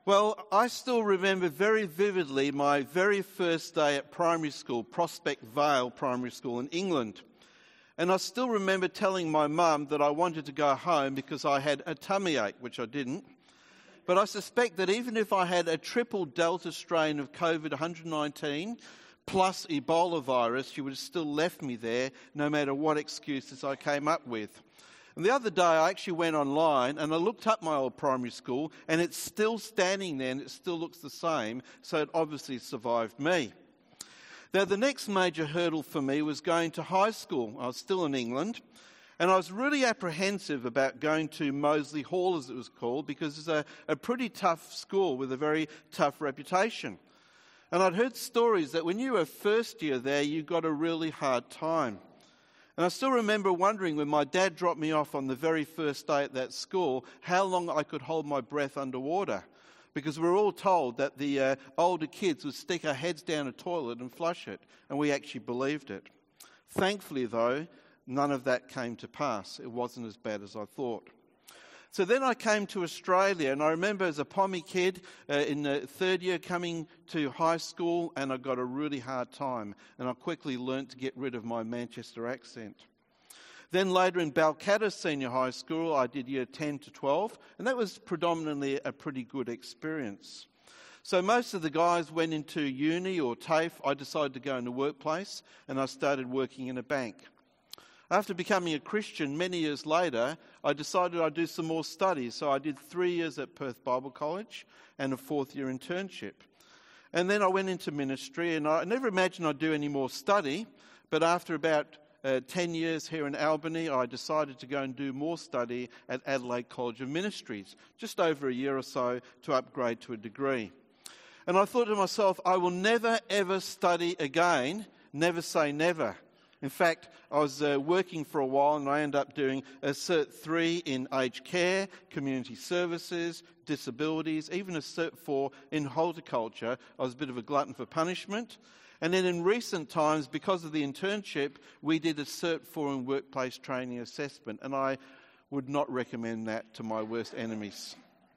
Well, I still remember very vividly my very first day at primary school, Prospect Vale Primary School in England. And I still remember telling my mum that I wanted to go home because I had a tummy ache, which I didn't. But I suspect that even if I had a triple Delta strain of COVID-119 plus Ebola virus, she would have still left me there no matter what excuses I came up with. And the other day I actually went online and I looked up my old primary school and it's still standing there and it still looks the same, so it obviously survived me. Now the next major hurdle for me was going to high school. I was still in England and I was really apprehensive about going to Moseley Hall, as it was called, because it's a pretty tough school with a very tough reputation. And I'd heard stories that when you were first year there you got a really hard time. And I still remember wondering when my dad dropped me off on the very first day at that school, how long I could hold my breath underwater. Because we were all told that the older kids would stick our heads down a toilet and flush it. And we actually believed it. Thankfully, though, none of that came to pass. It wasn't as bad as I thought. So then I came to Australia, and I remember as a Pommy kid in the third year coming to high school, and I got a really hard time, and I quickly learnt to get rid of my Manchester accent. Then later in Balcatta Senior High School, I did year 10 to 12, and that was predominantly a pretty good experience. So most of the guys went into uni or TAFE. I decided to go in the workplace, and I started working in a bank. After becoming a Christian many years later, I decided I'd do some more studies. So I did 3 years at Perth Bible College and a fourth-year internship. And then I went into ministry, and I never imagined I'd do any more study. But after about 10 years here in Albany, I decided to go and do more study at Adelaide College of Ministries, just over a year or so to upgrade to a degree. And I thought to myself, I will never, ever study again. Never say never. In fact, I was working for a while and I ended up doing a Cert 3 in aged care, community services, disabilities, even a Cert 4 in horticulture. I was a bit of a glutton for punishment. And then in recent times, because of the internship, we did a Cert 4 in workplace training assessment. And I would not recommend that to my worst enemies.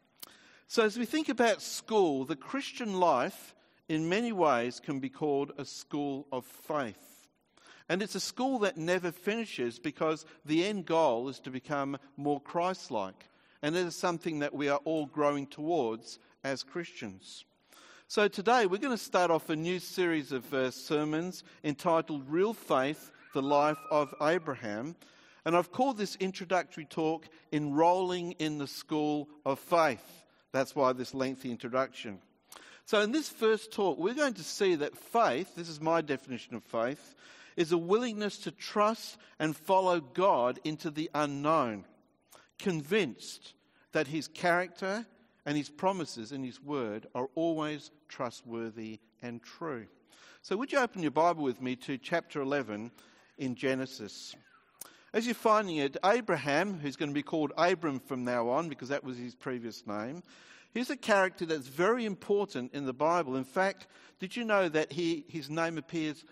So as we think about school, the Christian life in many ways can be called a school of faith. And it's a school that never finishes because the end goal is to become more Christ-like. And it is something that we are all growing towards as Christians. So today we're going to start off a new series of sermons entitled Real Faith, the Life of Abraham. And I've called this introductory talk Enrolling in the School of Faith. That's why this lengthy introduction. So in this first talk, we're going to see that faith, this is my definition of faith, is a willingness to trust and follow God into the unknown, convinced that his character and his promises in his word are always trustworthy and true. So would you open your Bible with me to chapter 11 in Genesis? As you're finding it, Abraham, who's going to be called Abram from now on because that was his previous name, he's a character that's very important in the Bible. In fact, did you know that his name appears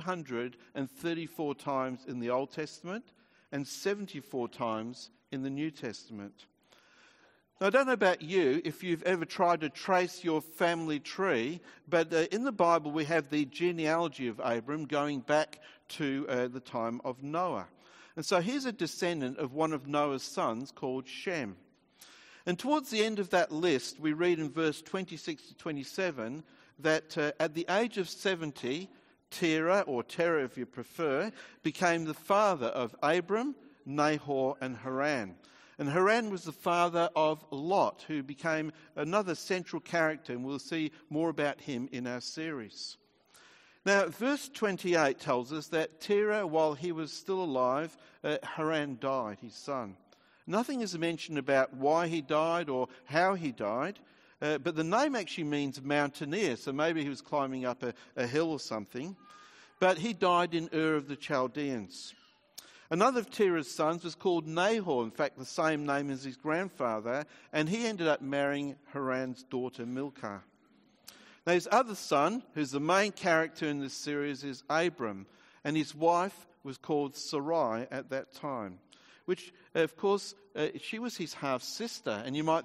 234 times in the Old Testament and 74 times in the New Testament? Now, I don't know about you, if you've ever tried to trace your family tree, but in the Bible we have the genealogy of Abram going back to the time of Noah. And so here's a descendant of one of Noah's sons called Shem. And towards the end of that list, we read in verse 26 to 27 that at the age of 70, Terah, or Terah if you prefer, became the father of Abram, Nahor, and Haran. And Haran was the father of Lot, who became another central character, and we'll see more about him in our series. Now, verse 28 tells us that Terah, while he was still alive, Haran died, his son. Nothing is mentioned about why he died or how he died, but the name actually means mountaineer, so maybe he was climbing up a hill or something. But he died in Ur of the Chaldeans. Another of Terah's sons was called Nahor, in fact the same name as his grandfather, and he ended up marrying Haran's daughter Milcah. Now his other son, who's the main character in this series, is Abram, and his wife was called Sarai at that time. Which, of course, she was his half-sister. And you might think,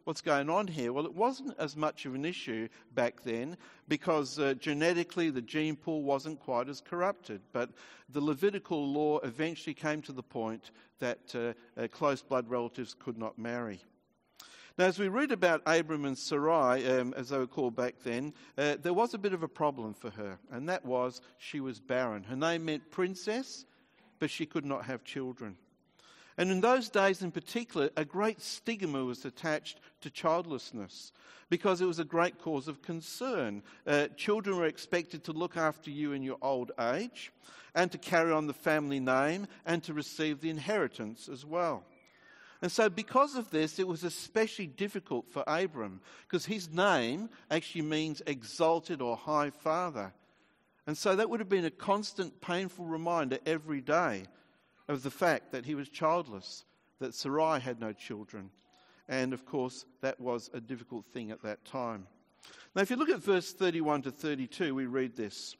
what's going on here? Well, it wasn't as much of an issue back then because genetically the gene pool wasn't quite as corrupted. But the Levitical law eventually came to the point that close blood relatives could not marry. Now, as we read about Abram and Sarai, as they were called back then, there was a bit of a problem for her, and that was she was barren. Her name meant princess, but she could not have children. And in those days in particular, a great stigma was attached to childlessness because it was a great cause of concern. Children were expected to look after you in your old age and to carry on the family name and to receive the inheritance as well. And so because of this, it was especially difficult for Abram because his name actually means exalted or high father. And so that would have been a constant painful reminder every day of the fact that he was childless, that Sarai had no children. And of course, that was a difficult thing at that time. Now, if you look at verse 31 to 32, we read this.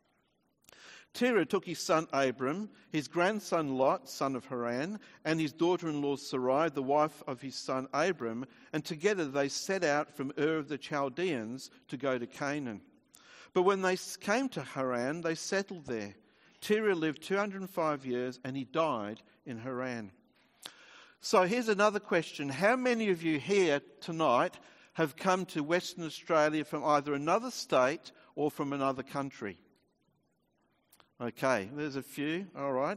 Terah took his son Abram, his grandson Lot, son of Haran, and his daughter-in-law Sarai, the wife of his son Abram, and together they set out from Ur of the Chaldeans to go to Canaan. But when they came to Haran, they settled there. Terah lived 205 years and he died in Haran. So here's another question. How many of you here tonight have come to Western Australia from either another state or from another country? Okay, there's a few, all right.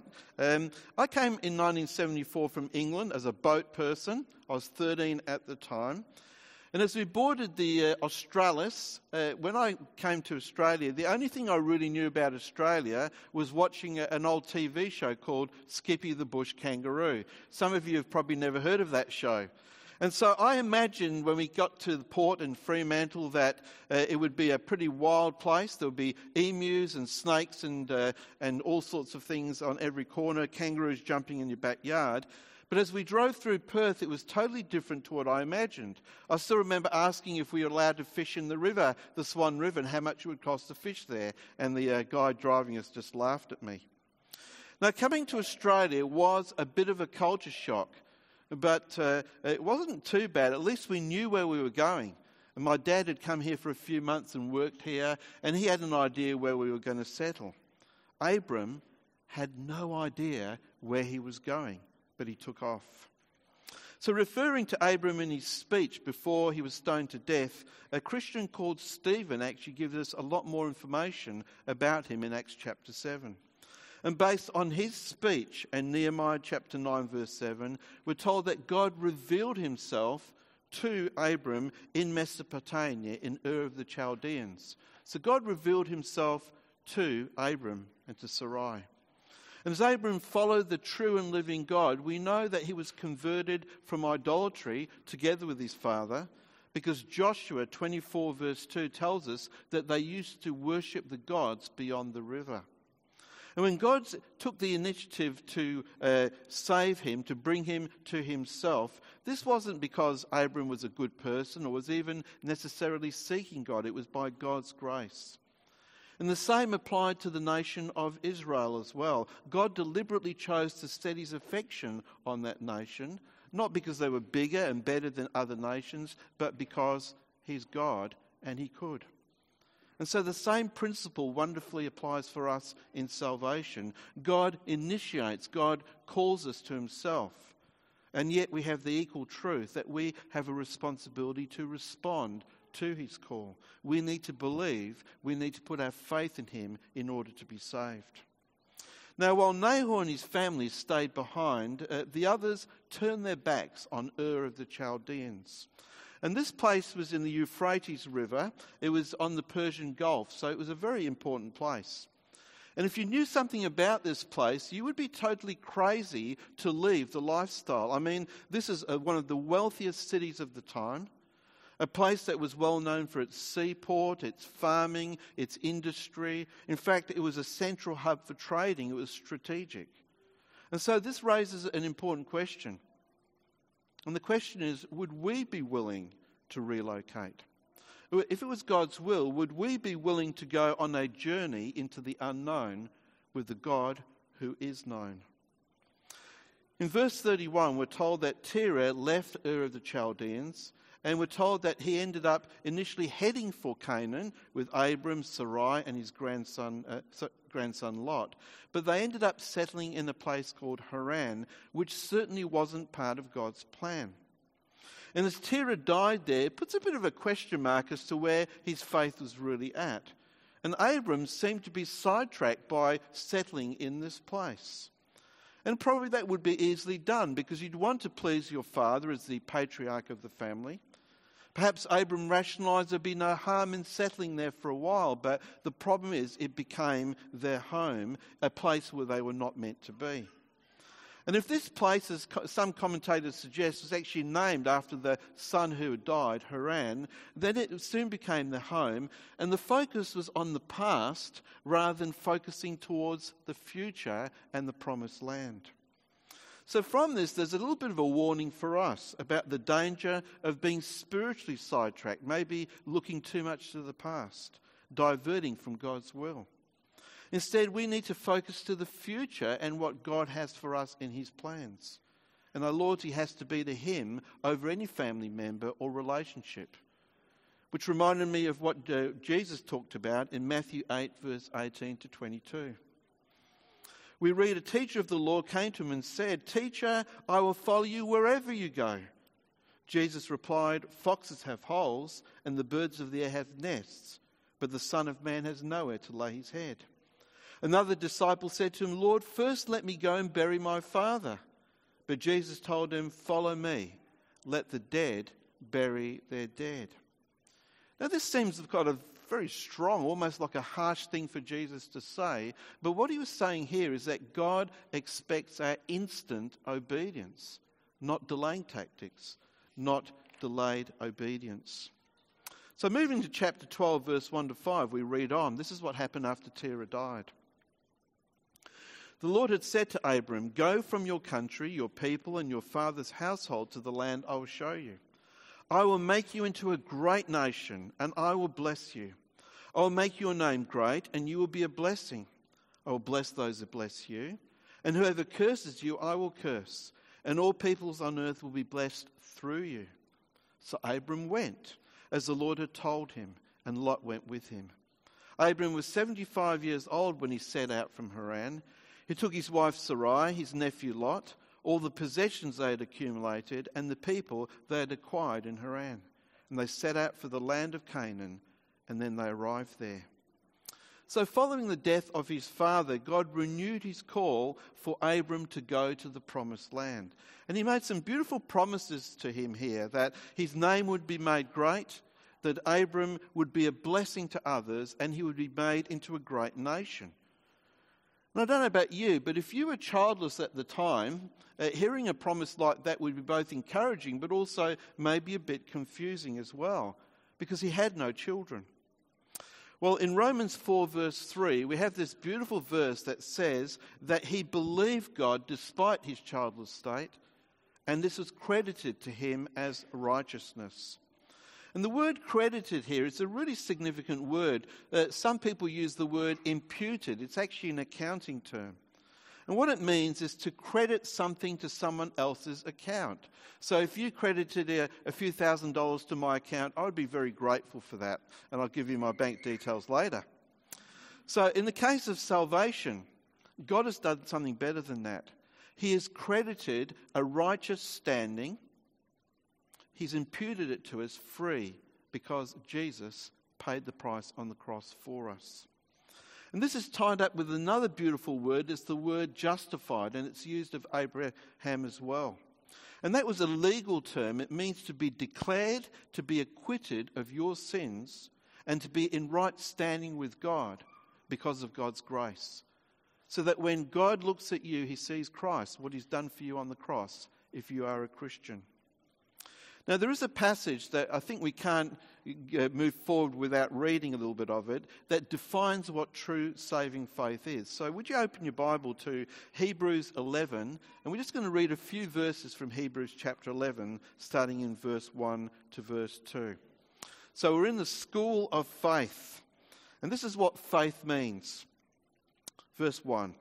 I came in 1974 from England as a boat person. I was 13 at the time. And as we boarded the Australis, when I came to Australia, the only thing I really knew about Australia was watching an old TV show called Skippy the Bush Kangaroo. Some of you have probably never heard of that show. And so I imagined when we got to the port in Fremantle that it would be a pretty wild place. There would be emus and snakes and all sorts of things on every corner, kangaroos jumping in your backyard. But as we drove through Perth, it was totally different to what I imagined. I still remember asking if we were allowed to fish in the river, the Swan River, and how much it would cost to fish there. And the guy driving us just laughed at me. Now, coming to Australia was a bit of a culture shock. But it wasn't too bad. At least we knew where we were going. And my dad had come here for a few months and worked here, and he had an idea where we were going to settle. Abram had no idea where he was going, but he took off. So referring to Abram in his speech before he was stoned to death, a Christian called Stephen actually gives us a lot more information about him in Acts chapter 7. And based on his speech and Nehemiah chapter 9 verse 7, we're told that God revealed himself to Abram in Mesopotamia, in Ur of the Chaldeans. So God revealed himself to Abram and to Sarai. And as Abram followed the true and living God, we know that he was converted from idolatry together with his father, because Joshua 24 verse 2 tells us that they used to worship the gods beyond the river. And when God took the initiative to save him, to bring him to himself, this wasn't because Abram was a good person or was even necessarily seeking God. It was by God's grace. And the same applied to the nation of Israel as well. God deliberately chose to set his affection on that nation, not because they were bigger and better than other nations, but because he's God and he could. And so the same principle wonderfully applies for us in salvation. God initiates, God calls us to himself. And yet we have the equal truth that we have a responsibility to respond to his call. We need to believe, we need to put our faith in him in order to be saved. Now, while Nahor and his family stayed behind, the others turned their backs on Ur of the Chaldeans. And this place was in the Euphrates River. It was on the Persian Gulf, so it was a very important place. And if you knew something about this place, you would be totally crazy to leave the lifestyle. I mean, this is one of the wealthiest cities of the time, a place that was well known for its seaport, its farming, its industry. In fact, it was a central hub for trading. It was strategic. And so this raises an important question. And the question is, would we be willing to relocate? If it was God's will, would we be willing to go on a journey into the unknown with the God who is known? In verse 31, we're told that Terah left Ur of the Chaldeans And we're told that he ended up initially heading for Canaan with Abram, Sarai, and his grandson Lot. But they ended up settling in a place called Haran, which certainly wasn't part of God's plan. And as Terah died there, it puts a bit of a question mark as to where his faith was really at. And Abram seemed to be sidetracked by settling in this place. And probably that would be easily done because you'd want to please your father as the patriarch of the family. Perhaps Abram rationalised there'd be no harm in settling there for a while, but the problem is it became their home, a place where they were not meant to be. And if this place, as some commentators suggest, was actually named after the son who had died, Haran, then it soon became their home, and the focus was on the past rather than focusing towards the future and the promised land. So from this, there's a little bit of a warning for us about the danger of being spiritually sidetracked, maybe looking too much to the past, diverting from God's will. Instead, we need to focus to the future and what God has for us in his plans. And our loyalty has to be to him over any family member or relationship. Which reminded me of what Jesus talked about in Matthew 8, verse 18 to 22. We read, a teacher of the law came to him and said, "Teacher, I will follow you wherever you go." Jesus replied, "Foxes have holes and the birds of the air have nests, but the Son of Man has nowhere to lay his head." Another disciple said to him, "Lord, first let me go and bury my father." But Jesus told him, "Follow me. Let the dead bury their dead." Now this seems kind of very strong, almost like a harsh thing for Jesus to say. But what he was saying here is that God expects our instant obedience, not delaying tactics, not delayed obedience. So moving to chapter 12, verse 1 to 5, we read on. This is what happened after Terah died. The Lord had said to Abram, "Go from your country, your people, and your father's household to the land I will show you. I will make you into a great nation, and I will bless you. I will make your name great, and you will be a blessing. I will bless those who bless you, and whoever curses you, I will curse, and all peoples on earth will be blessed through you." So Abram went, as the Lord had told him, and Lot went with him. Abram was 75 years old when he set out from Haran. He took his wife Sarai, his nephew Lot, all the possessions they had accumulated, and the people they had acquired in Haran. And they set out for the land of Canaan, and then they arrived there. So following the death of his father, God renewed his call for Abram to go to the promised land. And he made some beautiful promises to him here, that his name would be made great, that Abram would be a blessing to others, and he would be made into a great nation. And I don't know about you, but if you were childless at the time, hearing a promise like that would be both encouraging but also maybe a bit confusing as well, because he had no children. Well, in Romans 4 verse 3, we have this beautiful verse that says that he believed God despite his childless state, and this was credited to him as righteousness. And the word credited here is a really significant word. Some people use the word imputed. It's actually an accounting term. And what it means is to credit something to someone else's account. So if you credited a few $1,000s to my account, I would be very grateful for that. And I'll give you my bank details later. So in the case of salvation, God has done something better than that. He has credited a righteous standing. He's imputed it to us free because Jesus paid the price on the cross for us. And this is tied up with another beautiful word. It's the word justified, and it's used of Abraham as well. And that was a legal term. It means to be declared, to be acquitted of your sins, and to be in right standing with God because of God's grace. So that when God looks at you, he sees Christ, what he's done for you on the cross, if you are a Christian. Now, there is a passage that I think we can't move forward without reading a little bit of it that defines what true saving faith is. So would you open your Bible to Hebrews 11, and we're just going to read a few verses from Hebrews chapter 11, starting in verse 1 to verse 2. So we're in the school of faith, and this is what faith means. Verse 1.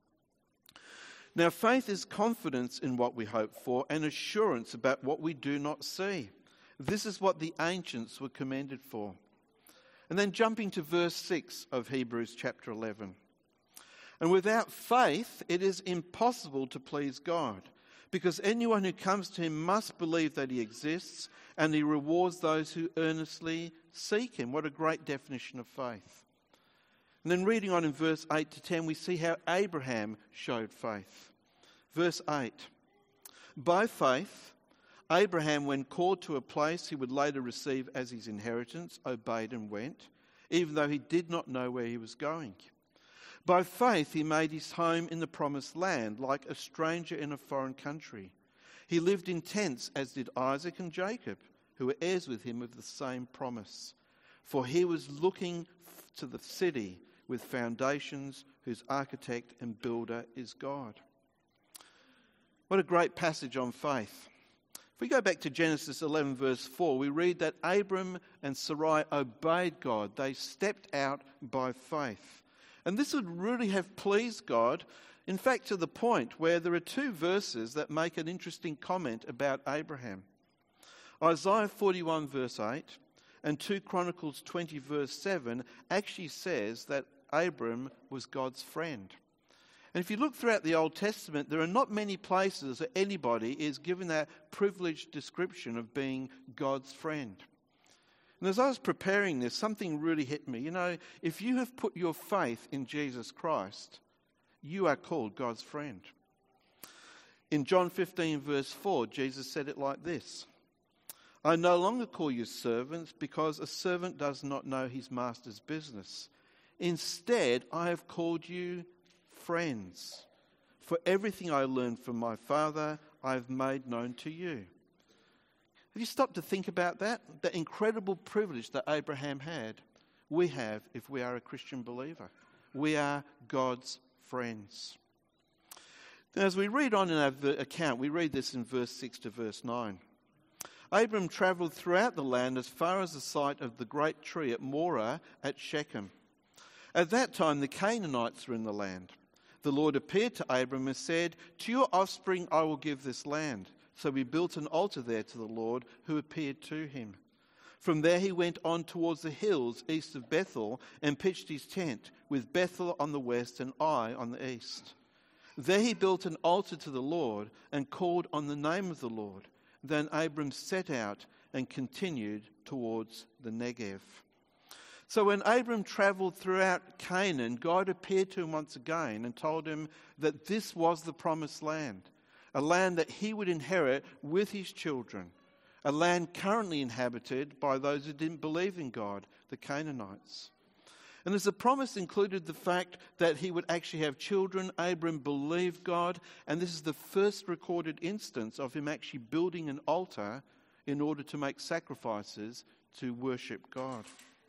Now, faith is confidence in what we hope for and assurance about what we do not see. This is what the ancients were commended for. And then jumping to verse 6 of Hebrews chapter 11. And without faith, it is impossible to please God, because anyone who comes to him must believe that he exists, and he rewards those who earnestly seek him. What a great definition of faith. And then reading on in verse 8 to 10, we see how Abraham showed faith. Verse 8. By faith, Abraham, when called to a place he would later receive as his inheritance, obeyed and went, even though he did not know where he was going. By faith, he made his home in the promised land, like a stranger in a foreign country. He lived in tents, as did Isaac and Jacob, who were heirs with him of the same promise. For he was looking to the city with foundations, whose architect and builder is God. What a great passage on faith. If we go back to Genesis 11 verse 4, we read that Abram and Sarai obeyed God. They stepped out by faith. And this would really have pleased God, in fact, to the point where there are two verses that make an interesting comment about Abraham. Isaiah 41 verse 8 and 2 Chronicles 20 verse 7 actually says that Abram was God's friend. And if you look throughout the Old Testament, there are not many places that anybody is given that privileged description of being God's friend. And as I was preparing this, something really hit me. You know, if you have put your faith in Jesus Christ, you are called God's friend. In John 15 verse 4, Jesus said it like this. I no longer call you servants, because a servant does not know his master's business. Instead, I have called you friends. For everything I learned from my Father, I have made known to you. Have you stopped to think about that? The incredible privilege that Abraham had, we have if we are a Christian believer. We are God's friends. Now, as we read on in our account, we read this in verse 6 to verse 9. Abram travelled throughout the land as far as the site of the great tree at Moreh at Shechem. At that time, the Canaanites were in the land. The Lord appeared to Abram and said, to your offspring I will give this land. So he built an altar there to the Lord, who appeared to him. From there he went on towards the hills east of Bethel and pitched his tent, with Bethel on the west and Ai on the east. There he built an altar to the Lord and called on the name of the Lord. Then Abram set out and continued towards the Negev. So when Abram travelled throughout Canaan, God appeared to him once again and told him that this was the promised land, a land that he would inherit with his children, a land currently inhabited by those who didn't believe in God, the Canaanites. And as the promise included the fact that he would actually have children, Abram believed God, and this is the first recorded instance of him actually building an altar in order to make sacrifices to worship God.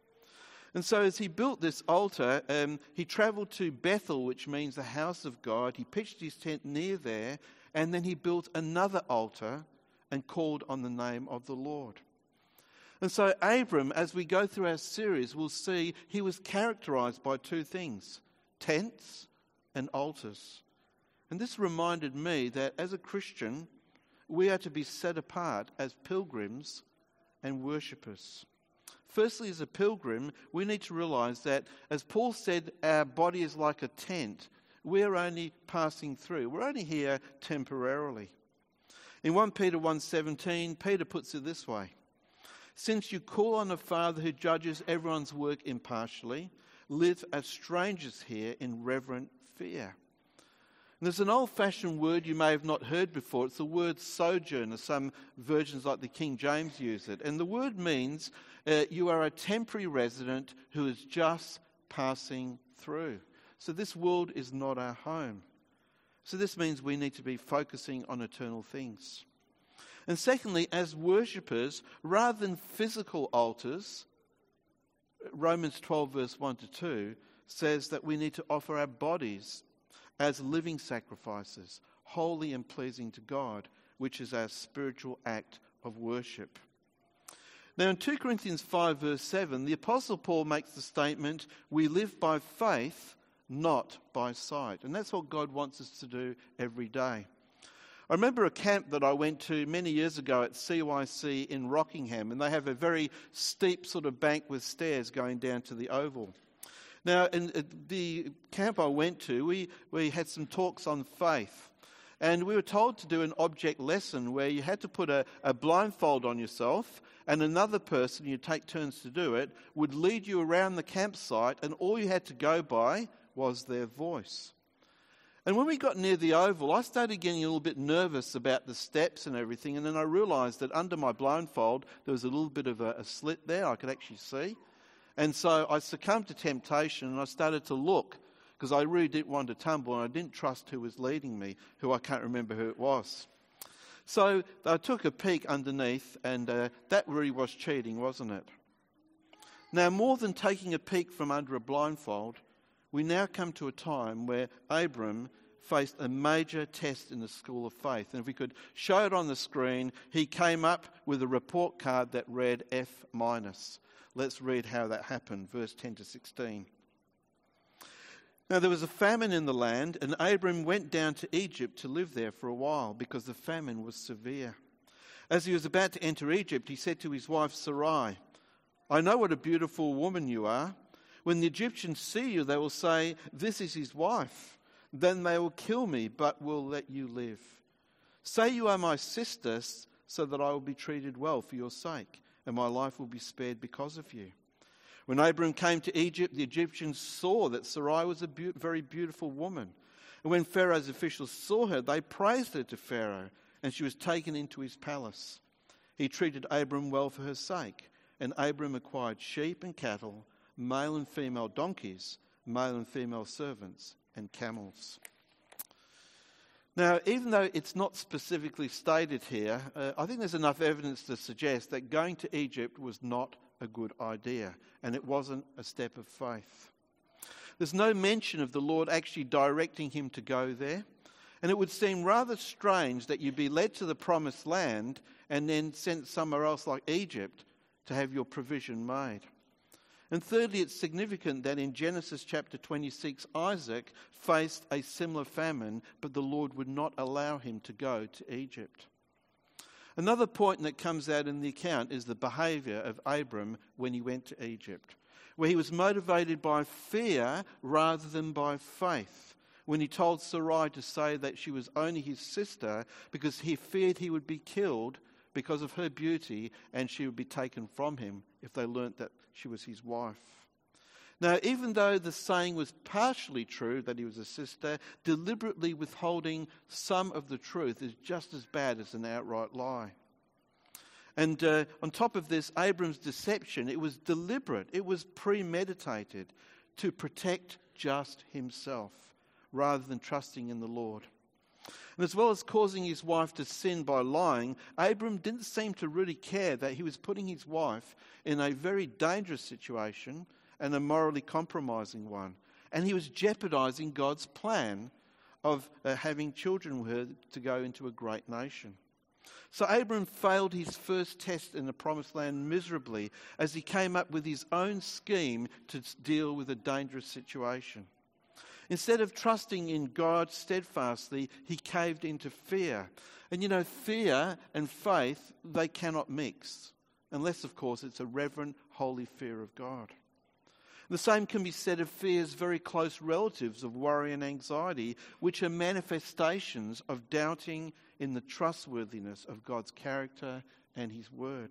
And so as he built this altar, he travelled to Bethel, which means the house of God. He pitched his tent near there, and then he built another altar and called on the name of the Lord. And so Abram, as we go through our series, we'll see he was characterised by two things, tents and altars. And this reminded me that as a Christian, we are to be set apart as pilgrims and worshippers. Firstly, as a pilgrim, we need to realise that, as Paul said, our body is like a tent. We're only passing through. We're only here temporarily. In 1 Peter 1:17, Peter puts it this way. Since you call on a Father who judges everyone's work impartially, live as strangers here in reverent fear. And there's an old-fashioned word you may have not heard before. It's the word sojourner. Some versions like the King James use it. And the word means you are a temporary resident who is just passing through. So this world is not our home. So this means we need to be focusing on eternal things. And secondly, as worshippers, rather than physical altars, Romans 12 verse 1 to 2 says that we need to offer our bodies as living sacrifices, holy and pleasing to God, which is our spiritual act of worship. Now in 2 Corinthians 5 verse 7, the Apostle Paul makes the statement, we live by faith, not by sight. And that's what God wants us to do every day. I remember a camp that I went to many years ago at CYC in Rockingham, and they have a very steep sort of bank with stairs going down to the oval. Now, in the camp I went to, we had some talks on faith, and we were told to do an object lesson where you had to put a blindfold on yourself, and another person, you take turns to do it, would lead you around the campsite, and all you had to go by was their voice. And when we got near the oval, I started getting a little bit nervous about the steps and everything, and then I realised that under my blindfold there was a little bit of a slit there I could actually see. And so I succumbed to temptation and I started to look, because I really didn't want to tumble and I didn't trust who was leading me, who I can't remember who it was. So I took a peek underneath, and that really was cheating, wasn't it? Now, more than taking a peek from under a blindfold, we now come to a time where Abram faced a major test in the school of faith. And if we could show it on the screen, he came up with a report card that read F-. Let's read how that happened, verse 10 to 16. Now there was a famine in the land, and Abram went down to Egypt to live there for a while, because the famine was severe. As he was about to enter Egypt, he said to his wife Sarai, "I know what a beautiful woman you are. When the Egyptians see you, they will say, 'This is his wife.' Then they will kill me, but will let you live. Say you are my sister, so that I will be treated well for your sake, and my life will be spared because of you." When Abram came to Egypt, the Egyptians saw that Sarai was a very beautiful woman. And when Pharaoh's officials saw her, they praised her to Pharaoh, and she was taken into his palace. He treated Abram well for her sake, and Abram acquired sheep and cattle, male and female donkeys, male and female servants, and camels. Now, even though it's not specifically stated here, I think there's enough evidence to suggest that going to Egypt was not a good idea, and it wasn't a step of faith. There's no mention of the Lord actually directing him to go there, and it would seem rather strange that you'd be led to the promised land and then sent somewhere else like Egypt to have your provision made. And thirdly, it's significant that in Genesis chapter 26, Isaac faced a similar famine, but the Lord would not allow him to go to Egypt. Another point that comes out in the account is the behaviour of Abram when he went to Egypt, where he was motivated by fear rather than by faith, when he told Sarai to say that she was only his sister because he feared he would be killed because of her beauty, and she would be taken from him if they learnt that she was his wife. Now, even though the saying was partially true, that he was a sister, deliberately withholding some of the truth is just as bad as an outright lie. And on top of this, Abram's deception, it was deliberate, it was premeditated to protect just himself rather than trusting in the Lord. And as well as causing his wife to sin by lying, Abram didn't seem to really care that he was putting his wife in a very dangerous situation and a morally compromising one. And he was jeopardizing God's plan of having children with her to go into a great nation. So Abram failed his first test in the promised land miserably as he came up with his own scheme to deal with a dangerous situation. Instead of trusting in God steadfastly, he caved into fear. And you know, fear and faith, they cannot mix. Unless, of course, it's a reverent, holy fear of God. The same can be said of fear's very close relatives of worry and anxiety, which are manifestations of doubting in the trustworthiness of God's character and his word.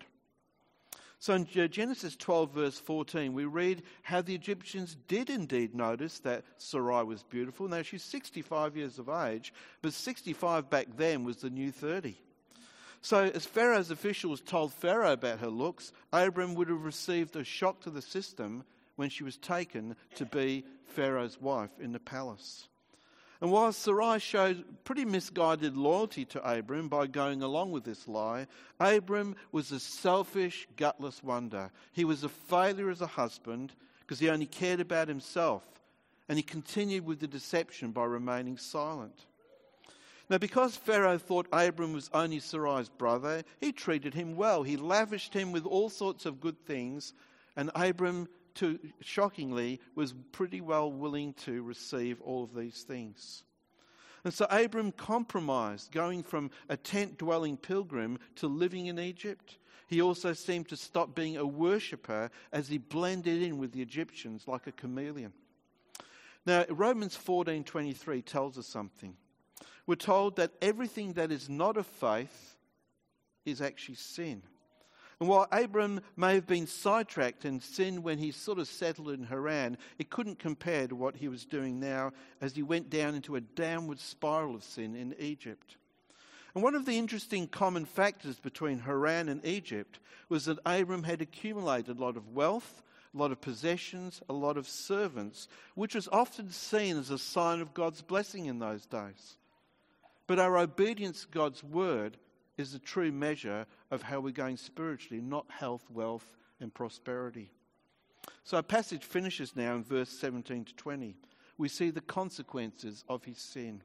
So in Genesis 12 verse 14, we read how the Egyptians did indeed notice that Sarai was beautiful. Now she's 65 years of age, but 65 back then was the new 30. So as Pharaoh's officials told Pharaoh about her looks, Abram would have received a shock to the system when she was taken to be Pharaoh's wife in the palace. And while Sarai showed pretty misguided loyalty to Abram by going along with this lie, Abram was a selfish, gutless wonder. He was a failure as a husband because he only cared about himself, and he continued with the deception by remaining silent. Now, because Pharaoh thought Abram was only Sarai's brother, he treated him well. He lavished him with all sorts of good things, and Abram, shockingly, was pretty well willing to receive all of these things. And so Abram compromised, going from a tent-dwelling pilgrim to living in Egypt. He also seemed to stop being a worshipper as he blended in with the Egyptians like a chameleon. Now, Romans 14:23 tells us something. We're told that everything that is not of faith is actually sin. And while Abram may have been sidetracked and sinned when he sort of settled in Haran, it couldn't compare to what he was doing now as he went down into a downward spiral of sin in Egypt. And one of the interesting common factors between Haran and Egypt was that Abram had accumulated a lot of wealth, a lot of possessions, a lot of servants, which was often seen as a sign of God's blessing in those days. But our obedience to God's word is the true measure of how we're going spiritually, not health, wealth, and prosperity. So our passage finishes now in verse 17 to 20. We see the consequences of his sin.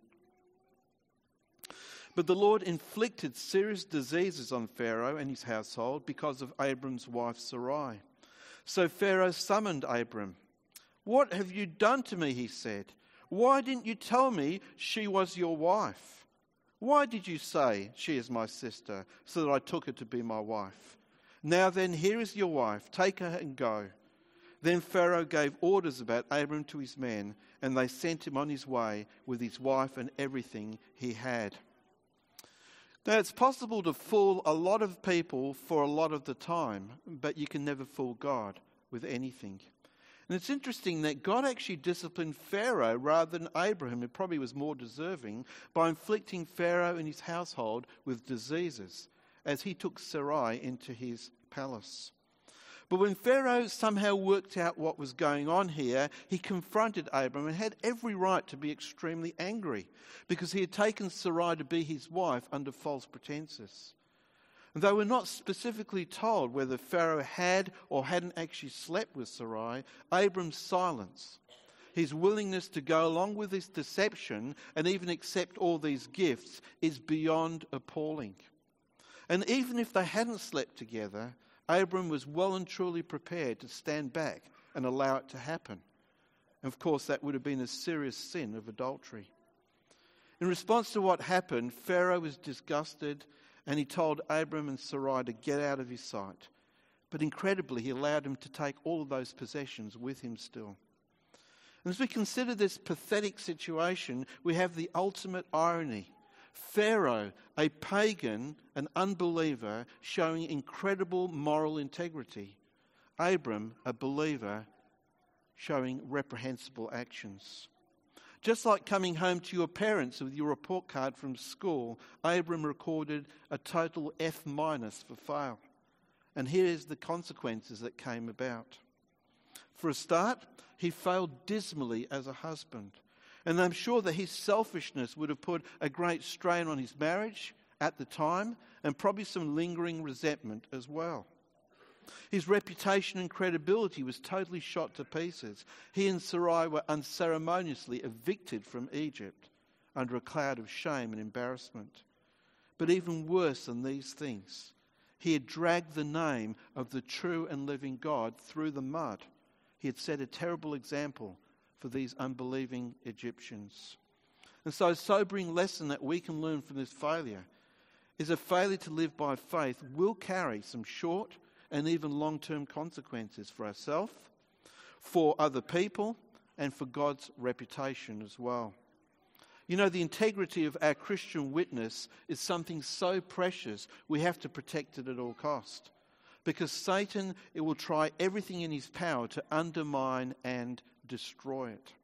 But the Lord inflicted serious diseases on Pharaoh and his household because of Abram's wife Sarai. So Pharaoh summoned Abram. "What have you done to me?" he said. "Why didn't you tell me she was your wife? Why did you say, 'She is my sister,' so that I took her to be my wife? Now then, here is your wife. Take her and go." Then Pharaoh gave orders about Abram to his men, and they sent him on his way with his wife and everything he had. Now, it's possible to fool a lot of people for a lot of the time, but you can never fool God with anything. And it's interesting that God actually disciplined Pharaoh rather than Abraham, who probably was more deserving, by inflicting Pharaoh and his household with diseases as he took Sarai into his palace. But when Pharaoh somehow worked out what was going on here, he confronted Abram and had every right to be extremely angry because he had taken Sarai to be his wife under false pretenses. And though we're not specifically told whether Pharaoh had or hadn't actually slept with Sarai, Abram's silence, his willingness to go along with this deception and even accept all these gifts, is beyond appalling. And even if they hadn't slept together, Abram was well and truly prepared to stand back and allow it to happen. And of course, that would have been a serious sin of adultery. In response to what happened, Pharaoh was disgusted and he told Abram and Sarai to get out of his sight. But incredibly, he allowed him to take all of those possessions with him still. And as we consider this pathetic situation, we have the ultimate irony. Pharaoh, a pagan, an unbeliever, showing incredible moral integrity. Abram, a believer, showing reprehensible actions. Just like coming home to your parents with your report card from school, Abram recorded a total F- for fail. And here's the consequences that came about. For a start, he failed dismally as a husband. And I'm sure that his selfishness would have put a great strain on his marriage at the time, and probably some lingering resentment as well. His reputation and credibility was totally shot to pieces. He and Sarai were unceremoniously evicted from Egypt under a cloud of shame and embarrassment. But even worse than these things, he had dragged the name of the true and living God through the mud. He had set a terrible example for these unbelieving Egyptians. And so a sobering lesson that we can learn from this failure is a failure to live by faith will carry some short and even long-term consequences for ourselves, for other people, and for God's reputation as well. You know, the integrity of our Christian witness is something so precious, we have to protect it at all cost. Because Satan, it will try everything in his power to undermine and destroy it.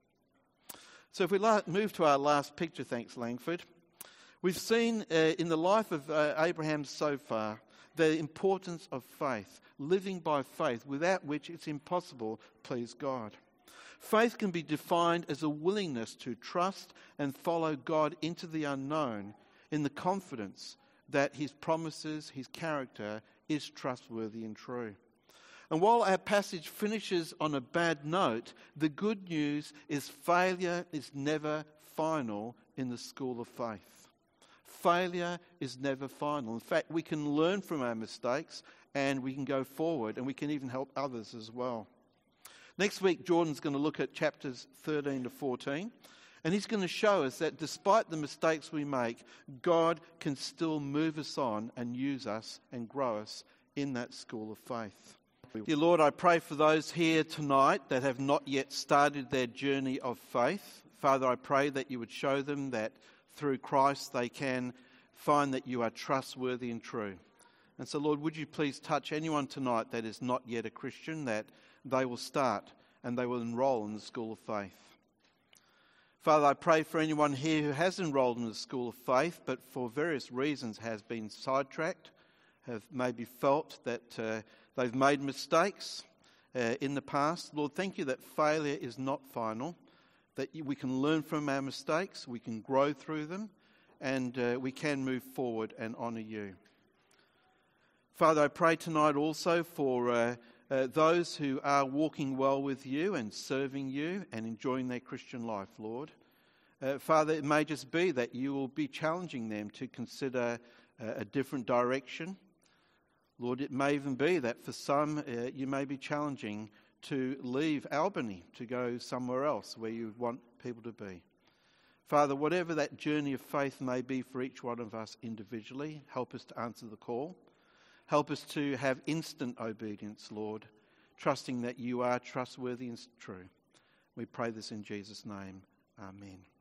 So if we move to our last picture, thanks Langford. We've seen in the life of Abraham so far the importance of faith, living by faith, without which it's impossible to please God. Faith can be defined as a willingness to trust and follow God into the unknown in the confidence that his promises, his character is trustworthy and true. And while our passage finishes on a bad note, the good news is failure is never final in the school of faith. Failure is never final. In fact, we can learn from our mistakes and we can go forward and we can even help others as well. Next week, Jordan's going to look at chapters 13 to 14. And he's going to show us that despite the mistakes we make, God can still move us on and use us and grow us in that school of faith. Dear Lord, I pray for those here tonight that have not yet started their journey of faith. Father, I pray that you would show them that through Christ they can find that you are trustworthy and true. And so, Lord, would you please touch anyone tonight that is not yet a Christian, that they will start and they will enroll in the school of faith. Father, I pray for anyone here who has enrolled in the school of faith, but for various reasons has been sidetracked, have maybe felt that they've made mistakes in the past. Lord, thank you that failure is not final, that we can learn from our mistakes, we can grow through them, and we can move forward and honour you. Father, I pray tonight also for those who are walking well with you and serving you and enjoying their Christian life, Lord. Father, it may just be that you will be challenging them to consider a different direction. Lord, it may even be that for some you may be challenging to leave Albany to go somewhere else where you would want people to be. Father, whatever that journey of faith may be for each one of us individually, help us to answer the call. Help us to have instant obedience, Lord, trusting that you are trustworthy and true. We pray this in Jesus' name. Amen.